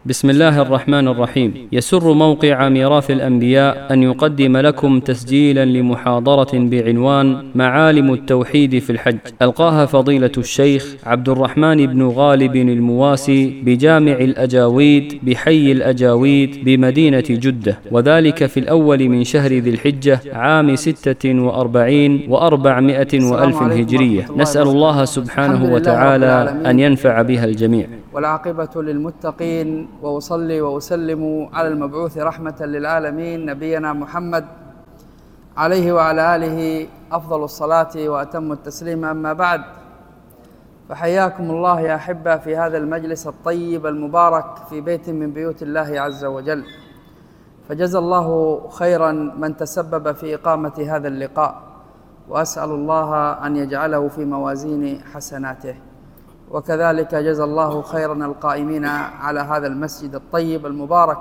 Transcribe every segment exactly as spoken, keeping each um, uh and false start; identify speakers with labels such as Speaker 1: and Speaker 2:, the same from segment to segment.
Speaker 1: بسم الله الرحمن الرحيم. يسر موقع ميراث الأنبياء أن يقدم لكم تسجيلا لمحاضرة بعنوان معالم التوحيد في الحج، ألقاها فضيلة الشيخ عبد الرحمن بن غالب المواسي بجامع الأجاويد بحي الأجاويد بمدينة جدة، وذلك في الأول من شهر ذي الحجة عام ستة وأربعين وأربعمائة وألف هجرية. نسأل الله سبحانه وتعالى أن ينفع بها الجميع.
Speaker 2: والعاقبة للمتقين، وأصلي وأسلم على المبعوث رحمة للعالمين نبينا محمد عليه وعلى آله أفضل الصلاة وأتم التسليم. أما بعد، فحياكم الله يا أحبة في هذا المجلس الطيب المبارك في بيت من بيوت الله عز وجل. فجزى الله خيرا من تسبب في إقامة هذا اللقاء، وأسأل الله أن يجعله في موازين حسناته، وكذلك جزى الله خيرا القائمين على هذا المسجد الطيب المبارك،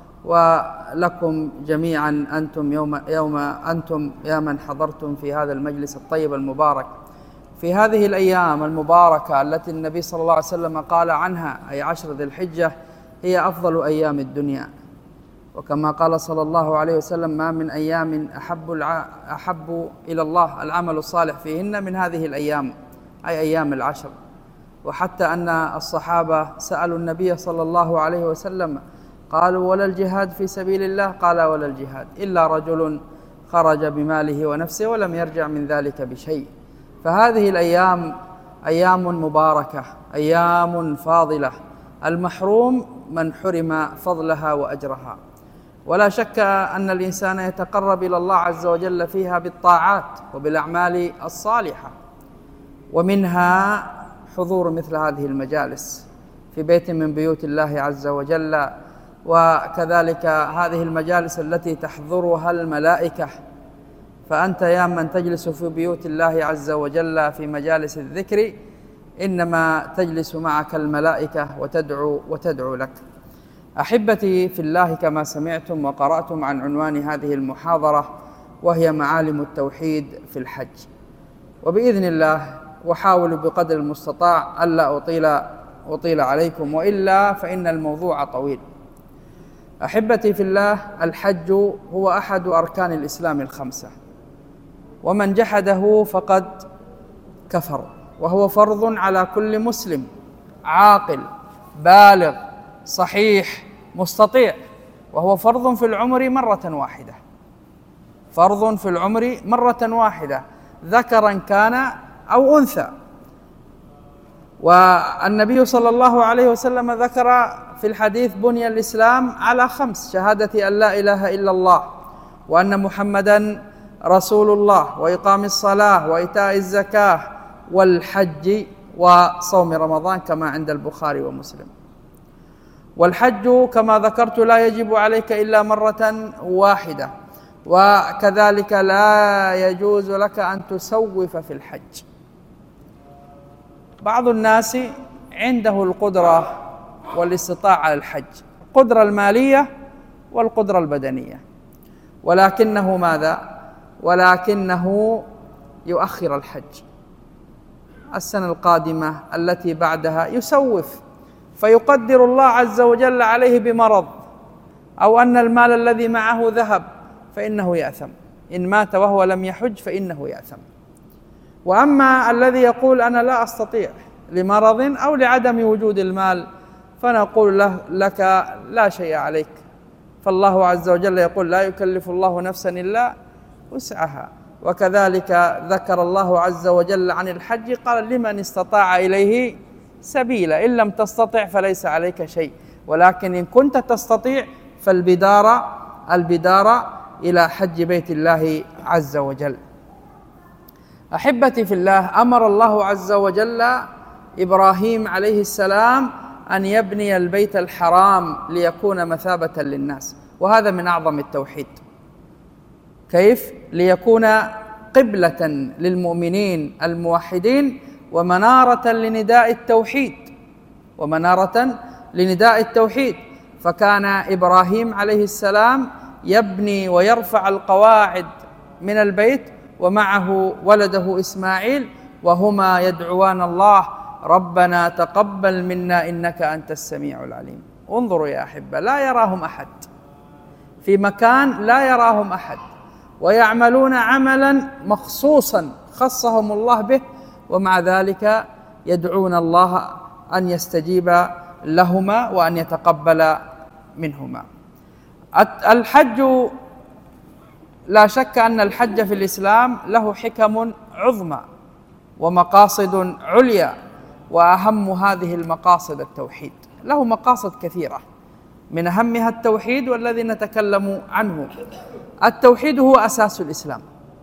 Speaker 2: ولكم جميعا أنتم يوم, يوم أنتم يا من حضرتم في هذا المجلس الطيب المبارك في هذه الأيام المباركة التي النبي صلى الله عليه وسلم قال عنها، أي عشر ذي الحجة، هي أفضل أيام الدنيا. وكما قال صلى الله عليه وسلم: ما من أيام أحب, الع... أحب إلى الله العمل الصالح فيهن من هذه الأيام، أي أيام العشر. وحتى أن الصحابة سألوا النبي صلى الله عليه وسلم قالوا: ولا الجهاد في سبيل الله؟ قال: ولا الجهاد إلا رجل خرج بماله ونفسه ولم يرجع من ذلك بشيء. فهذه الأيام أيام مباركة، أيام فاضلة، المحروم من حرم فضلها وأجرها. ولا شك أن الإنسان يتقرب إلى الله عز وجل فيها بالطاعات وبالأعمال الصالحة، ومنها حضور مثل هذه المجالس في بيت من بيوت الله عز وجل، وكذلك هذه المجالس التي تحضرها الملائكة. فأنت يا من تجلس في بيوت الله عز وجل في مجالس الذكر، إنما تجلس معك الملائكة وتدعو وتدعو لك. أحبتي في الله، كما سمعتم وقرأتم عن عنوان هذه المحاضرة، وهي معالم التوحيد في الحج. وبإذن الله وحاول بقدر المستطاع ألا أطيل, أطيل عليكم، وإلا فإن الموضوع طويل. أحبتي في الله، الحج هو أحد أركان الإسلام الخمسة، ومن جحده فقد كفر، وهو فرض على كل مسلم عاقل بالغ صحيح مستطيع، وهو فرض في العمر مرة واحدة، فرض في العمر مرة واحدة، ذكرا كان أو أنثى. والنبي صلى الله عليه وسلم ذكر في الحديث: بني الإسلام على خمس: شهادة أن لا إله إلا الله، وأن محمدا رسول الله، وإقام الصلاة، وإيتاء الزكاة، والحج، وصوم رمضان، كما عند البخاري ومسلم. والحج كما ذكرت لا يجب عليك إلا مرة واحدة، وكذلك لا يجوز لك أن تسوف في الحج. بعض الناس عنده القدرة والاستطاعة على الحج، القدرة المالية والقدرة البدنية، ولكنه ماذا؟ ولكنه يؤخر الحج السنة القادمة التي بعدها، يسوف، فيقدر الله عز وجل عليه بمرض، أو أن المال الذي معه ذهب، فإنه يأثم. إن مات وهو لم يحج فإنه يأثم. وأما الذي يقول: أنا لا أستطيع لمرض أو لعدم وجود المال، فنقول له: لك لا شيء عليك. فالله عز وجل يقول: لا يكلف الله نفسا إلا وسعها. وكذلك ذكر الله عز وجل عن الحج قال: لمن استطاع إليه سبيلا. إن لم تستطع فليس عليك شيء، ولكن إن كنت تستطيع فالبدار البدار إلى حج بيت الله عز وجل. أحبتي في الله، أمر الله عز وجل إبراهيم عليه السلام أن يبني البيت الحرام ليكون مثابة للناس، وهذا من أعظم التوحيد. كيف؟ ليكون قبلة للمؤمنين الموحدين، ومنارة لنداء التوحيد، ومنارة لنداء التوحيد. فكان إبراهيم عليه السلام يبني ويرفع القواعد من البيت، ومعه ولده إسماعيل، وهما يدعوان الله: ربنا تقبل منا إنك أنت السميع العليم. انظروا يا أحبة، لا يراهم أحد، في مكان لا يراهم أحد، ويعملون عملا مخصوصا خصهم الله به، ومع ذلك يدعون الله أن يستجيب لهما وأن يتقبل منهما. الحج، لا شك أن الحج في الإسلام له حكم عظمى ومقاصد عليا، وأهم هذه المقاصد التوحيد. له مقاصد كثيرة، من أهمها التوحيد والذي نتكلم عنه. التوحيد هو أساس الإسلام،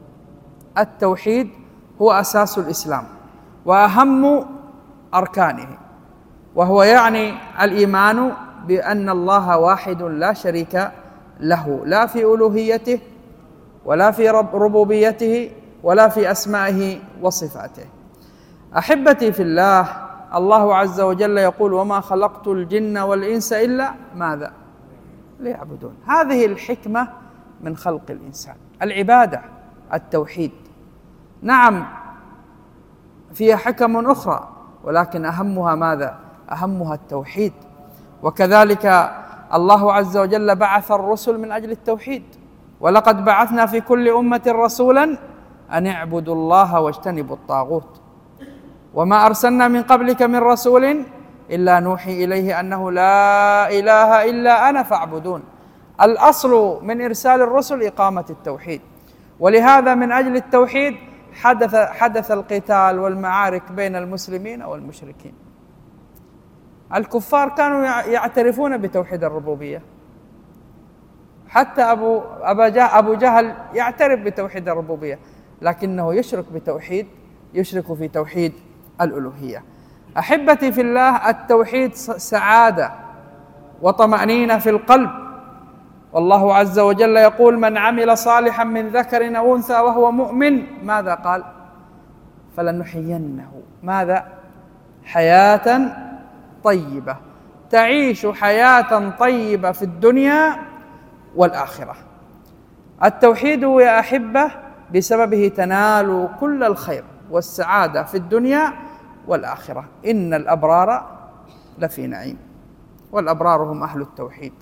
Speaker 2: التوحيد هو أساس الإسلام وأهم أركانه، وهو يعني الإيمان بأن الله واحد لا شريك له، لا في ألوهيته ولا في ربوبيته ولا في أسمائه وصفاته. أحبتي في الله، الله عز وجل يقول: وما خلقت الجن والإنس إلا ماذا؟ ليعبدون. هذه الحكمة من خلق الإنسان، العبادة، التوحيد. نعم فيها حكم أخرى، ولكن أهمها ماذا؟ أهمها التوحيد. وكذلك الله عز وجل بعث الرسل من أجل التوحيد: ولقد بعثنا في كل أمة رسولا أن اعبدوا الله واجتنبوا الطاغوت وما أرسلنا من قبلك من رسول إلا نوحي إليه أنه لا إله إلا أنا فاعبدون. الأصل من إرسال الرسل إقامة التوحيد، ولهذا من أجل التوحيد حدث حدث القتال والمعارك بين المسلمين والمشركين. الكفار كانوا يعترفون بتوحيد الربوبية، حتى أبو أبو جهل يعترف بتوحيد الربوبية، لكنه يشرك بتوحيد يشرك في توحيد الألوهية. أحبتي في الله، التوحيد سعادة وطمأنينة في القلب، والله عز وجل يقول: من عمل صالحا من ذكر أو أنثى وهو مؤمن، ماذا قال؟ فلنحيينه ماذا؟ حياة طيبة، تعيش حياة طيبة في الدنيا والآخرة. التوحيد يا أحبة بسببه تنال كل الخير والسعادة في الدنيا والآخرة. إن الأبرار لفي نعيم، والأبرار هم أهل التوحيد.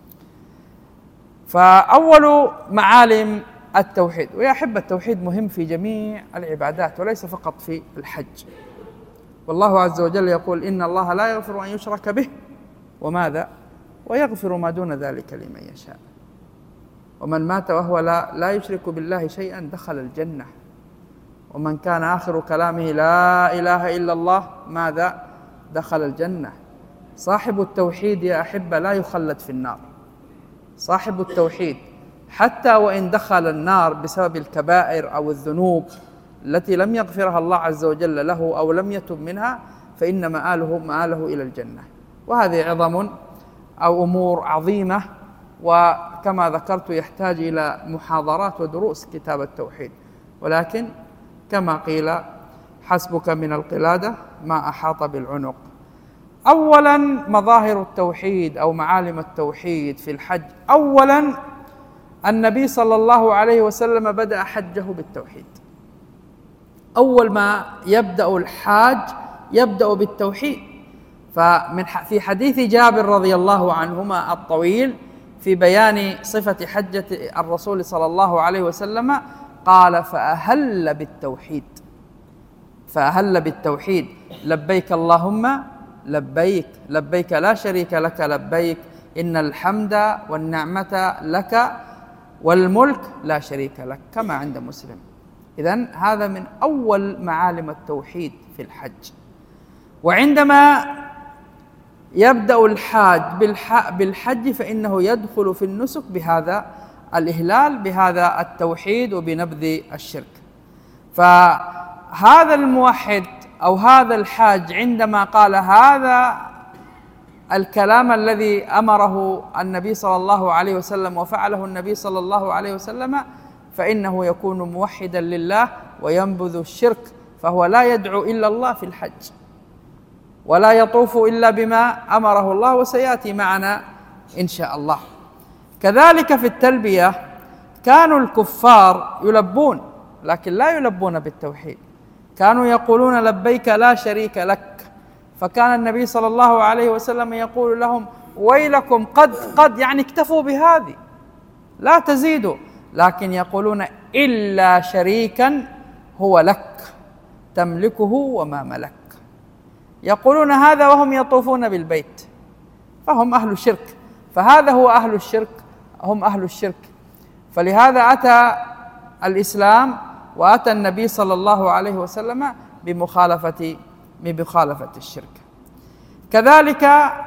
Speaker 2: فأول معالم التوحيد، ويا أحبة التوحيد مهم في جميع العبادات وليس فقط في الحج. والله عز وجل يقول: إن الله لا يغفر أن يشرك به وماذا؟ ويغفر ما دون ذلك لمن يشاء. ومن مات وهو لا, لا يشرك بالله شيئا دخل الجنة. ومن كان آخر كلامه لا إله إلا الله ماذا؟ دخل الجنة. صاحب التوحيد يا أحبة لا يخلد في النار. صاحب التوحيد حتى وإن دخل النار بسبب الكبائر أو الذنوب التي لم يغفرها الله عز وجل له أو لم يتب منها، فإن مآله مآله إلى الجنة. وهذه عظم أو أمور عظيمة، وكما ذكرت يحتاج إلى محاضرات ودروس كتاب التوحيد، ولكن كما قيل: حسبك من القلادة ما أحاط بالعنق. أولا مظاهر التوحيد أو معالم التوحيد في الحج. أولا النبي صلى الله عليه وسلم بدأ حجه بالتوحيد. أول ما يبدأ الحاج يبدأ بالتوحيد. فمن في حديث جابر رضي الله عنهما الطويل في بيان صفة حجة الرسول صلى الله عليه وسلم قال: فأهل بالتوحيد فأهل بالتوحيد لبيك اللهم لبيك لبيك لا شريك لك لبيك إن الحمد والنعمة لك والملك لا شريك لك، كما عند مسلم. إذن هذا من أول معالم التوحيد في الحج. وعندما يبدأ الحاج بالحج فإنه يدخل في النسك بهذا الإهلال، بهذا التوحيد وبنبذ الشرك. فهذا الموحد أو هذا الحاج عندما قال هذا الكلام الذي أمره النبي صلى الله عليه وسلم وفعله النبي صلى الله عليه وسلم، فإنه يكون موحدا لله وينبذ الشرك، فهو لا يدعو إلا الله في الحج ولا يطوف إلا بما أمره الله، وسيأتي معنا إن شاء الله. كذلك في التلبية كانوا الكفار يلبون، لكن لا يلبون بالتوحيد، كانوا يقولون لبيك لا شريك لك. فكان النبي صلى الله عليه وسلم يقول لهم: ويلكم قد قد يعني اكتفوا بهذه لا تزيدوا، لكن يقولون إلا شريكا هو لك تملكه وما ملك. يقولون هذا وهم يطوفون بالبيت، فهم أهل الشرك، فهذا هو أهل الشرك، هم أهل الشرك. فلهذا أتى الإسلام وأتى النبي صلى الله عليه وسلم بمخالفة بمخالفة الشرك. كذلك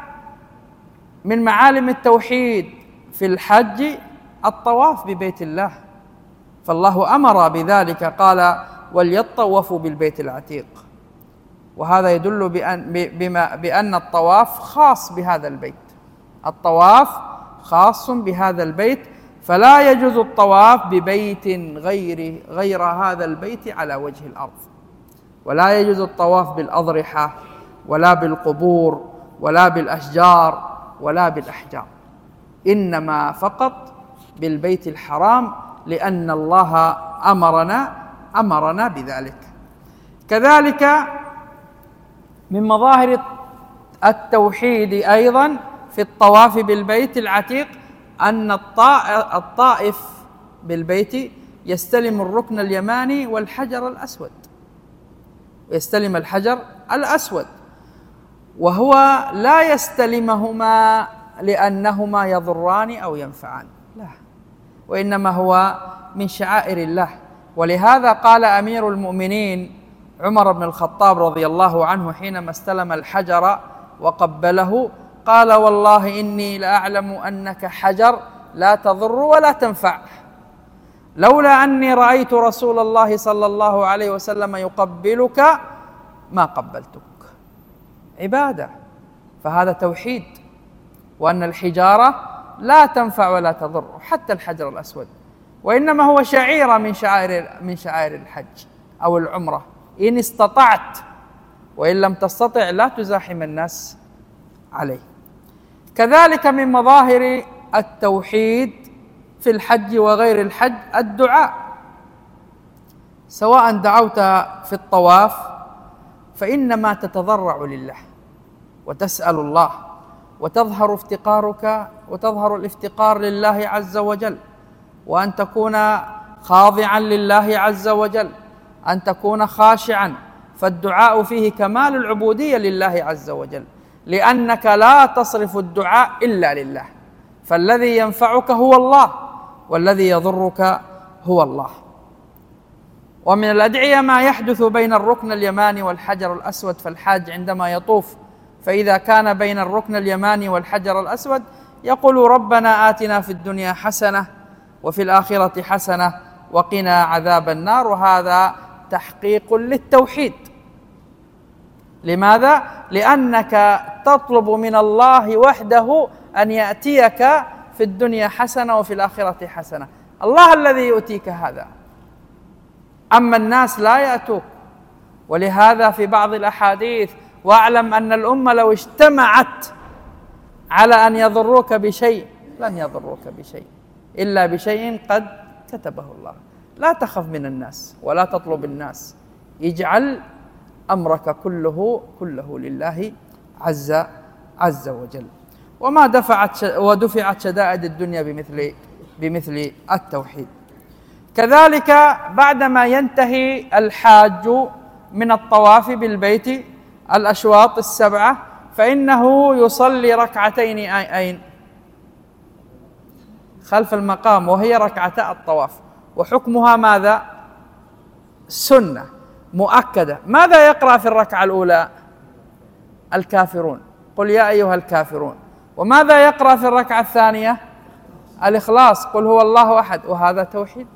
Speaker 2: من معالم التوحيد في الحج الطواف ببيت الله، فالله أمر بذلك، قال وليطوفوا بالبيت العتيق، وهذا يدل بأن, بما بأن الطواف خاص بهذا البيت، الطواف خاص بهذا البيت، فلا يجوز الطواف ببيت غير غير هذا البيت على وجه الأرض، ولا يجوز الطواف بالأضرحة ولا بالقبور ولا بالأشجار ولا بالأحجار، إنما فقط بالبيت الحرام، لأن الله أمرنا أمرنا بذلك. كذلك من مظاهر التوحيد أيضا في الطواف بالبيت العتيق أن الطائف بالبيت يستلم الركن اليماني والحجر الأسود، يستلم الحجر الأسود، وهو لا يستلمهما لأنهما يضران أو ينفعان، لا، وإنما هو من شعائر الله. ولهذا قال أمير المؤمنين عمر بن الخطاب رضي الله عنه حينما استلم الحجر وقبله، قال والله إني لأعلم أنك حجر لا تضر ولا تنفع، لولا أني رأيت رسول الله صلى الله عليه وسلم يقبلك ما قبلتك. عبادة، فهذا توحيد، وأن الحجارة لا تنفع ولا تضر، حتى الحجر الأسود، وإنما هو شعيرة من شعائر من شعائر الحج أو العمرة إن استطعت، وإن لم تستطع لا تزاحم الناس عليه. كذلك من مظاهر التوحيد في الحج وغير الحج الدعاء، سواء دعوت في الطواف فإنما تتضرع لله وتسأل الله، وتظهر افتقارك وتظهر الافتقار لله عز وجل، وأن تكون خاضعا لله عز وجل، أن تكون خاشعا، فالدعاء فيه كمال العبودية لله عز وجل، لأنك لا تصرف الدعاء إلا لله، فالذي ينفعك هو الله والذي يضرك هو الله. ومن الأدعية ما يحدث بين الركن اليماني والحجر الأسود، فالحاج عندما يطوف فإذا كان بين الركن اليماني والحجر الأسود يقول ربنا آتنا في الدنيا حسنة وفي الآخرة حسنة وقنا عذاب النار، وهذا تحقيق للتوحيد. لماذا؟ لأنك تطلب من الله وحده أن يأتيك في الدنيا حسنة وفي الآخرة حسنة، الله الذي يؤتيك هذا، أما الناس لا يأتوك. ولهذا في بعض الأحاديث واعلم أن الأمة لو اجتمعت على أن يضروك بشيء لن يضروك بشيء إلا بشيء قد كتبه الله. لا تخف من الناس ولا تطلب الناس، اجعل أمرك كله كله لله عز عز وجل. وما دفعت ودفعت شدائد الدنيا بمثل بمثل التوحيد. كذلك بعدما ينتهي الحاج من الطواف بالبيت الأشواط السبعة فإنه يصلي ركعتين أين؟ خلف المقام، وهي ركعتا الطواف، وحكمها ماذا؟ سنة مؤكدة. ماذا يقرأ في الركعة الأولى؟ الكافرون، قل يا أيها الكافرون. وماذا يقرأ في الركعة الثانية؟ الإخلاص، قل هو الله أحد، وهذا توحيد،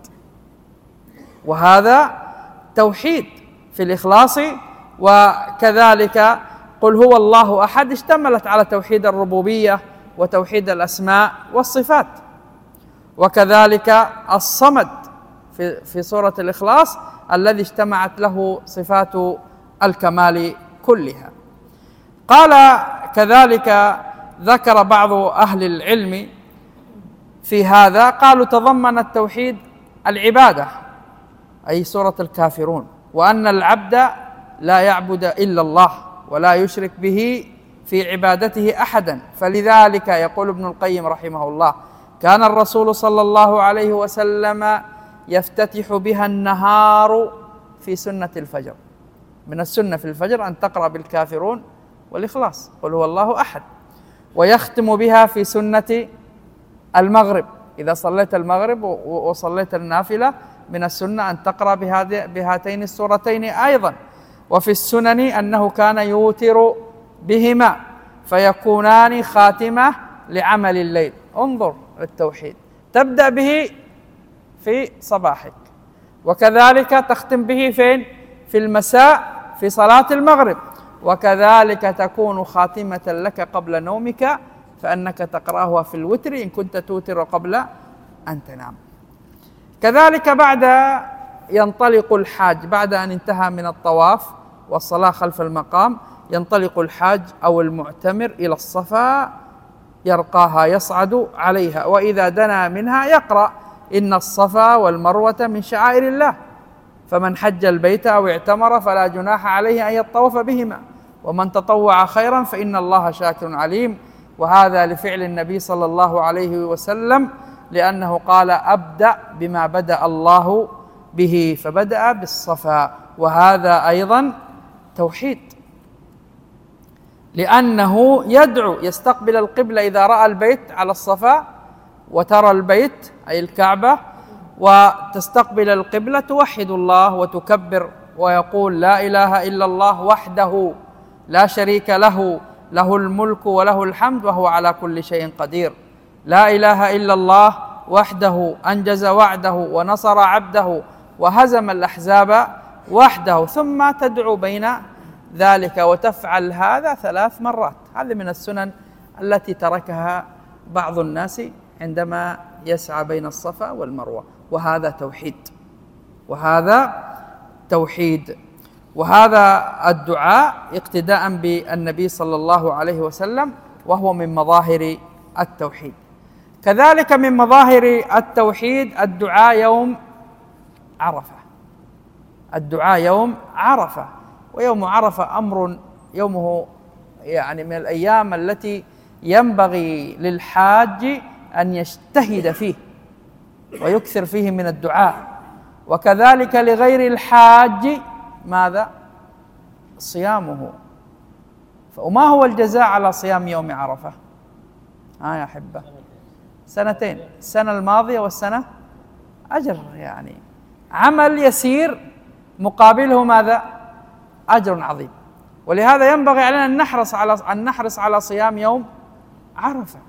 Speaker 2: وهذا توحيد في الإخلاص. وكذلك قل هو الله أحد اشتملت على توحيد الربوبية وتوحيد الأسماء والصفات. وكذلك الصمد في في سورة الإخلاص الذي اجتمعت له صفات الكمال كلها. قال كذلك ذكر بعض أهل العلم في هذا، قالوا تضمن التوحيد العبادة، أي سورة الكافرون، وأن العبد لا يعبد إلا الله ولا يشرك به في عبادته أحدا. فلذلك يقول ابن القيم رحمه الله: كان الرسول صلى الله عليه وسلم يفتتح بها النهار في سنة الفجر. من السنة في الفجر أن تقرأ بالكافرون والإخلاص، قل هو الله أحد. ويختم بها في سنة المغرب، إذا صليت المغرب وصليت النافلة من السنة أن تقرأ بهاتين السورتين أيضا. وفي السنن أنه كان يوتر بهما فيكونان خاتمة لعمل الليل. انظر التوحيد، تبدأ به في صباحك، وكذلك تختم به فين؟ في المساء في صلاة المغرب، وكذلك تكون خاتمة لك قبل نومك، فأنك تقرأها في الوتر إن كنت توتر قبل أن تنام. كذلك بعد ينطلق الحاج، بعد أن انتهى من الطواف والصلاة خلف المقام، ينطلق الحاج أو المعتمر إلى الصفا، يرقاها يصعد عليها، وإذا دنا منها يقرأ: إن الصفا والمروة من شعائر الله، فمن حج البيت أو اعتمر فلا جناح عليه أن يطوف بهما، ومن تطوع خيرا فإن الله شاكر عليم. وهذا لفعل النبي صلى الله عليه وسلم، لأنه قال: أبدأ بما بدأ الله به، فبدأ بالصفا. وهذا أيضا توحيد، لأنه يدعو يستقبل القبلة إذا رأى البيت على الصفا، وترى البيت أي الكعبة وتستقبل القبلة، توحد الله وتكبر ويقول: لا إله إلا الله وحده لا شريك له، له الملك وله الحمد وهو على كل شيء قدير. لا إله إلا الله وحده أنجز وعده ونصر عبده وهزم الأحزاب وحده. ثم تدعو بين ذلك، وتفعل هذا ثلاث مرات. هذه من السنن التي تركها بعض الناس عندما يسعى بين الصفا والمروة. وهذا توحيد، وهذا توحيد. وهذا الدعاء اقتداء بالنبي صلى الله عليه وسلم، وهو من مظاهر التوحيد. كذلك من مظاهر التوحيد الدعاء يوم عرفة. الدعاء يوم عرفة، ويوم عرفة أمر يومه يعني من الأيام التي ينبغي للحاج أن يجتهد فيه ويكثر فيه من الدعاء. وكذلك لغير الحاج ماذا؟ صيامه. فما هو الجزاء على صيام يوم عرفة؟ ها يا أحبة، سنتين، السنة الماضية والسنة أجر، يعني عمل يسير مقابله ماذا؟ أجر عظيم. ولهذا ينبغي علينا أن نحرص على أن نحرص على صيام يوم عرفة،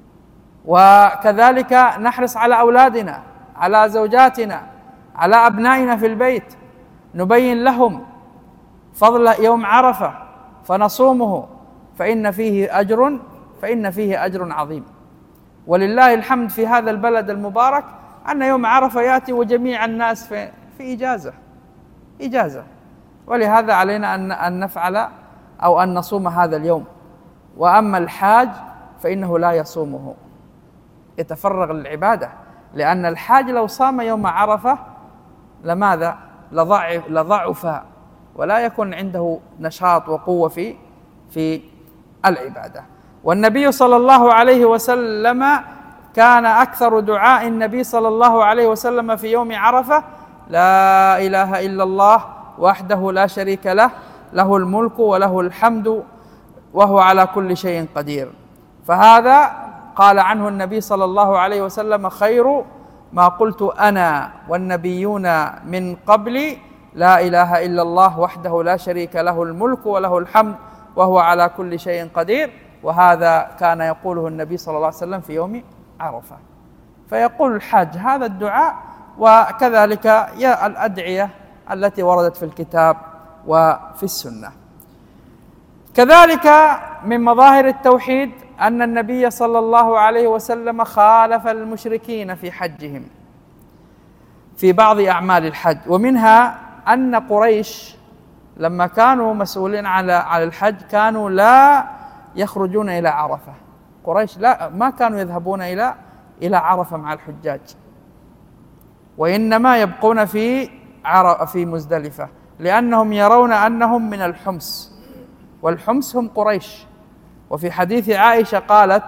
Speaker 2: وكذلك نحرص على أولادنا، على زوجاتنا، على أبنائنا في البيت، نبين لهم فضل يوم عرفة فنصومه، فإن فيه أجر فإن فيه أجر عظيم. ولله الحمد في هذا البلد المبارك أن يوم عرفة يأتي وجميع الناس في, في إجازة إجازة ولهذا علينا أن أن نفعل أو أن نصوم هذا اليوم. وأما الحاج فإنه لا يصومه، يتفرغ للعبادة، لأن الحاج لو صام يوم عرفة لماذا؟ لضعف, لضعف ولا يكون عنده نشاط وقوة في في العبادة. والنبي صلى الله عليه وسلم كان أكثر دعاء النبي صلى الله عليه وسلم في يوم عرفة: لا إله إلا الله وحده لا شريك له، له الملك وله الحمد وهو على كل شيء قدير. فهذا قال عنه النبي صلى الله عليه وسلم: خير ما قلت أنا والنبيون من قبلي لا إله إلا الله وحده لا شريك له، الملك وله الحمد وهو على كل شيء قدير. وهذا كان يقوله النبي صلى الله عليه وسلم في يوم عرفة. فيقول الحاج هذا الدعاء، وكذلك الأدعية التي وردت في الكتاب وفي السنة. كذلك من مظاهر التوحيد أن النبي صلى الله عليه وسلم خالف المشركين في حجهم في بعض أعمال الحج، ومنها أن قريش لما كانوا مسؤولين على على الحج كانوا لا يخرجون إلى عرفة. قريش لا ما كانوا يذهبون إلى إلى عرفة مع الحجاج، وإنما يبقون في في مزدلفة، لأنهم يرون أنهم من الحمص، والحمص هم قريش، وفي حديث عائشة قالت: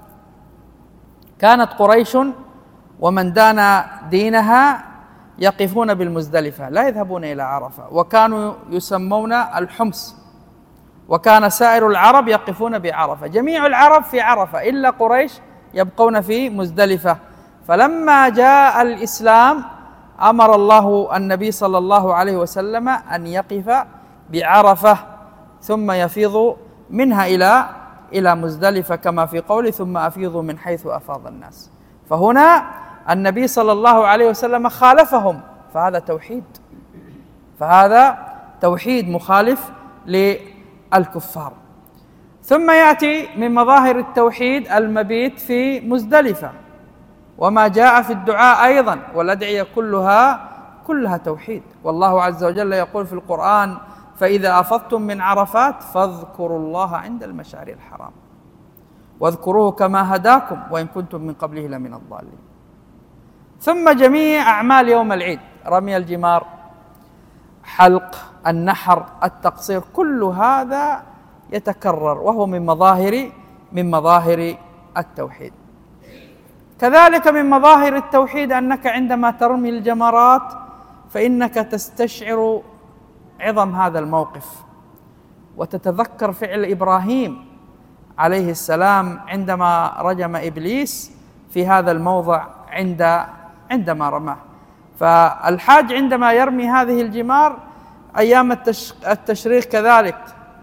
Speaker 2: كانت قريش ومن دان دينها يقفون بالمزدلفة لا يذهبون إلى عرفة، وكانوا يسمون الحمص، وكان سائر العرب يقفون بعرفة، جميع العرب في عرفة إلا قريش يبقون في مزدلفة. فلما جاء الإسلام أمر الله النبي صلى الله عليه وسلم أن يقف بعرفة ثم يفيض منها إلى إلى مزدلفة، كما في قوله: ثم أفيضوا من حيث أفاض الناس. فهنا النبي صلى الله عليه وسلم خالفهم، فهذا توحيد، فهذا توحيد مخالف للكفار. ثم يأتي من مظاهر التوحيد المبيت في مزدلفة، وما جاء في الدعاء أيضا، والأدعية كلها كلها توحيد. والله عز وجل يقول في القرآن: فإذا أفضتم من عرفات فاذكروا الله عند المشعر الحرام واذكروه كما هداكم وإن كنتم من قبله لمن الضالين. ثم جميع أعمال يوم العيد، رمي الجمار، حلق، النحر، التقصير، كل هذا يتكرر وهو من مظاهر من مظاهر التوحيد. كذلك من مظاهر التوحيد أنك عندما ترمي الجمرات فإنك تستشعر عظم هذا الموقف، وتتذكر فعل إبراهيم عليه السلام عندما رجم إبليس في هذا الموضع عند عندما رماه. فالحاج عندما يرمي هذه الجمار أيام التشريق كذلك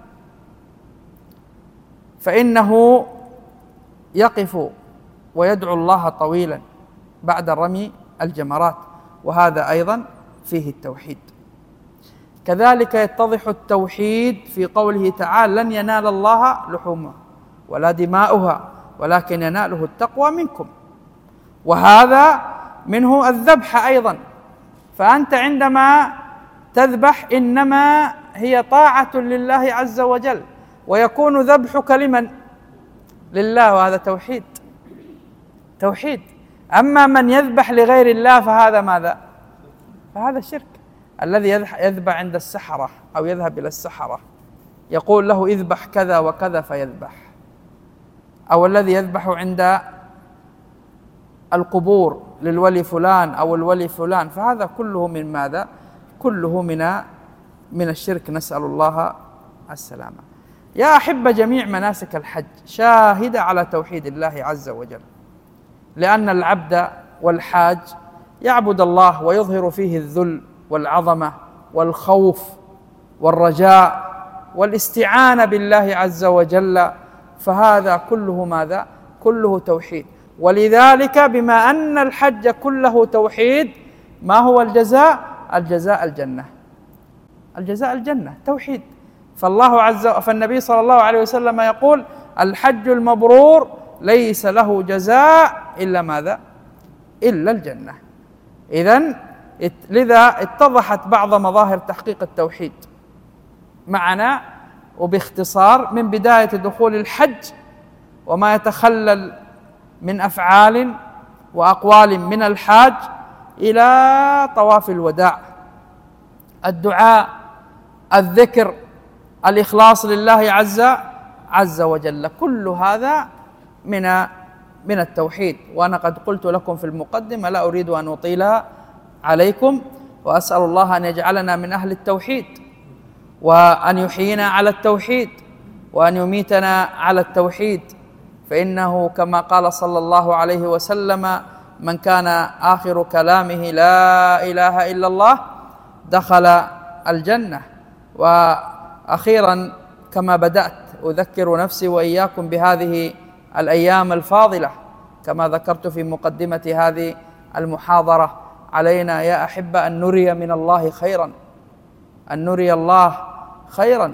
Speaker 2: فإنه يقف ويدعو الله طويلا بعد رمي الجمرات، وهذا أيضا فيه التوحيد. كذلك يتضح التوحيد في قوله تعالى: لن ينال الله لحومها ولا دماؤها ولكن يناله التقوى منكم، وهذا منه الذبح أيضا. فأنت عندما تذبح إنما هي طاعة لله عز وجل، ويكون ذبحك لمن؟ لله، وهذا توحيد توحيد. أما من يذبح لغير الله فهذا ماذا؟ فهذا شرك. الذي يذبح عند السحرة أو يذهب إلى السحرة يقول له: اذبح كذا وكذا فيذبح، أو الذي يذبح عند القبور للولي فلان أو الولي فلان، فهذا كله من ماذا؟ كله من من الشرك، نسأل الله السلامة. يا أحبة، جميع مناسك الحج شاهدة على توحيد الله عز وجل، لأن العبد والحاج يعبد الله ويظهر فيه الذل والعظمة والخوف والرجاء والاستعانة بالله عز وجل، فهذا كله ماذا؟ كله توحيد. ولذلك بما أن الحج كله توحيد، ما هو الجزاء؟ الجزاء الجنة، الجزاء الجنة توحيد. فالله عز وجل فالنبي صلى الله عليه وسلم يقول: الحج المبرور ليس له جزاء إلا ماذا؟ إلا الجنة. إذن لذا اتضحت بعض مظاهر تحقيق التوحيد معنا وباختصار، من بداية دخول الحج وما يتخلل من أفعال وأقوال من الحاج إلى طواف الوداع، الدعاء، الذكر، الإخلاص لله عز عز وجل، كل هذا من من التوحيد. وأنا قد قلت لكم في المقدمة، لا أريد أن أطيلها عليكم، وأسأل الله أن يجعلنا من أهل التوحيد، وأن يحيينا على التوحيد، وأن يميتنا على التوحيد، فإنه كما قال صلى الله عليه وسلم: من كان آخر كلامه لا إله إلا الله دخل الجنة. وأخيرا كما بدأت أذكر نفسي وإياكم بهذه الأيام الفاضلة، كما ذكرت في مقدمة هذه المحاضرة، علينا يا أحبة أن نري من الله خيرا، أن نري الله خيرا،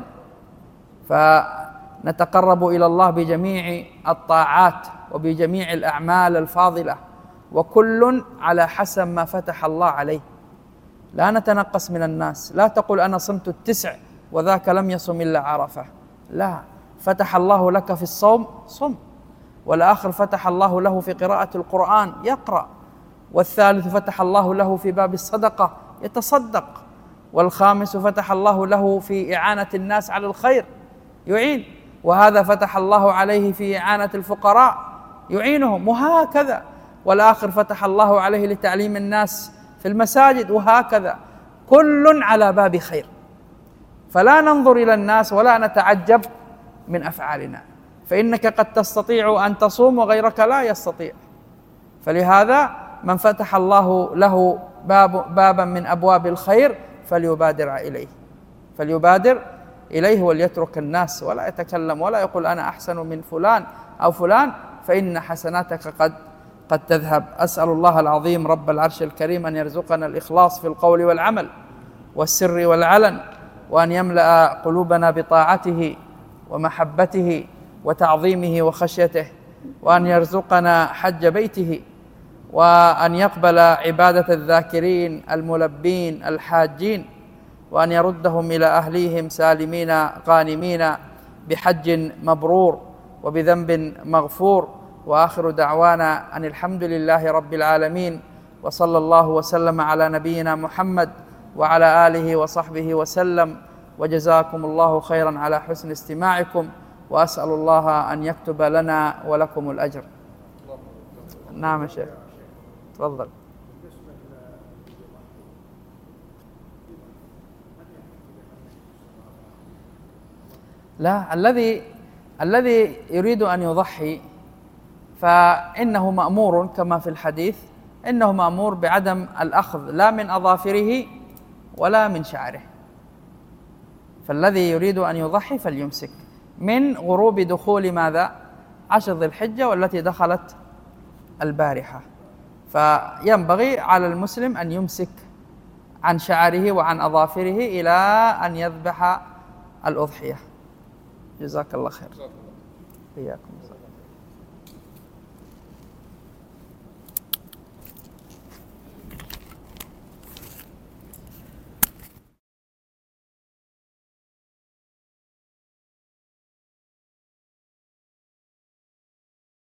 Speaker 2: فنتقرب إلى الله بجميع الطاعات وبجميع الأعمال الفاضلة، وكل على حسب ما فتح الله عليه. لا نتنقص من الناس، لا تقول أنا صمت التسع وذاك لم يصم إلا عرفة، لا، فتح الله لك في الصوم صم، والآخر فتح الله له في قراءة القرآن يقرأ، والثالث فتح الله له في باب الصدقة يتصدق، والخامس فتح الله له في إعانة الناس على الخير يعين، وهذا فتح الله عليه في إعانة الفقراء يعينهم، وهكذا. والآخر فتح الله عليه لتعليم الناس في المساجد، وهكذا. كل على باب خير، فلا ننظر إلى الناس ولا نتعجب من أفعالنا، فإنك قد تستطيع أن تصوم وغيرك لا يستطيع. فلهذا من فتح الله له باب بابا من أبواب الخير فليبادر إليه، فليبادر إليه وليترك الناس، ولا يتكلم ولا يقول أنا أحسن من فلان أو فلان، فإن حسناتك قد قد تذهب. أسأل الله العظيم رب العرش الكريم أن يرزقنا الإخلاص في القول والعمل والسر والعلن، وأن يملأ قلوبنا بطاعته ومحبته وتعظيمه وخشيته، وأن يرزقنا حج بيته، وأن يقبل عبادة الذاكرين الملبين الحاجين، وأن يردهم إلى أهليهم سالمين غانمين بحج مبرور وبذنب مغفور. وآخر دعوانا أن الحمد لله رب العالمين، وصلى الله وسلم على نبينا محمد وعلى آله وصحبه وسلم، وجزاكم الله خيرا على حسن استماعكم، وأسأل الله أن يكتب لنا ولكم الأجر. نعم يا شيخ، تفضل. لا، الذي الذي يريد أن يضحي فإنه مأمور كما في الحديث، إنه مأمور بعدم الأخذ لا من أظافره ولا من شعره. فالذي يريد أن يضحي فليمسك من غروب دخول ماذا؟ عشر ذي الحجة، والتي دخلت البارحة. فينبغي على المسلم أن يمسك عن شعره وعن أظافره إلى أن يذبح الأضحية. جزاك الله خير. إياكم.